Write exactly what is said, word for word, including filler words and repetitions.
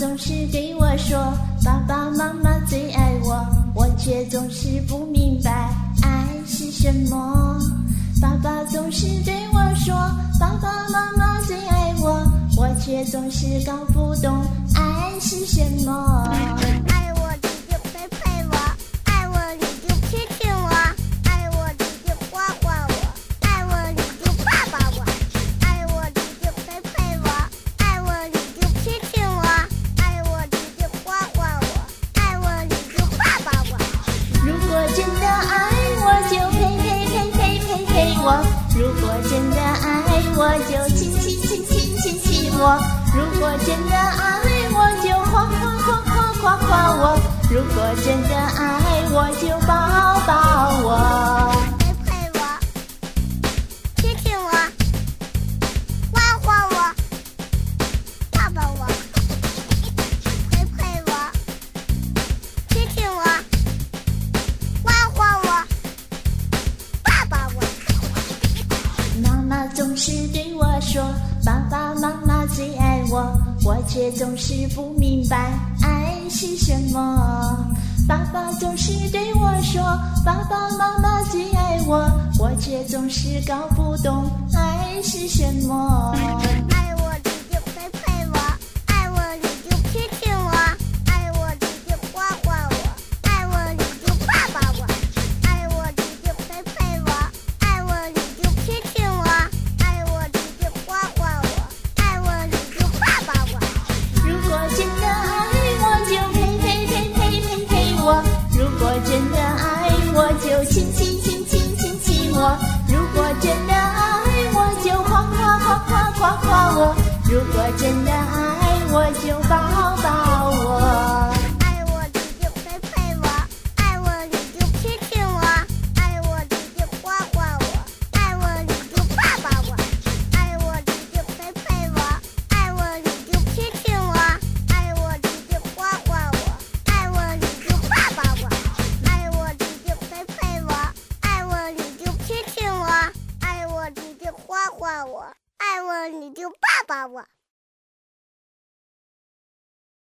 总是对我说，爸爸妈妈最爱我，我却总是不明白爱是什么。爸爸总是对我说，爸爸妈妈最爱我，我却总是搞不懂爱是什么。 爱我你就陪陪我，爱我你就亲亲我，爱我你就画画我，爱我你就抱抱我，爱我你就陪陪我，爱我你就亲亲我，爱我你就画画我，爱我你就抱抱我。 如果真的爱我就陪陪陪陪陪陪我，如果真的爱我就亲亲亲亲亲亲我，如果真的爱我就夸夸夸夸夸夸我，如果真的爱我就抱抱我。 陪陪我，亲亲我，画画我，抱抱我。陪陪我，亲亲我，画画我，抱抱我。 妈妈总是对我说，爸爸妈妈最爱我，我却总是不明白爱是什么。爸爸总是对我说，爸爸妈妈最爱我，我却总是搞不懂爱是什么。 爱我你就陪陪我，爱我你就亲亲我，爱我你就画画我，爱我你就抱抱我，爱我你就陪陪我，爱我你就亲亲我，爱我你就画画我，爱我你就抱抱我。 如果真的爱我就陪陪陪陪陪陪我，如果真的爱我就亲亲亲亲亲亲我，如果真的爱我就夸夸夸夸夸夸我，如果真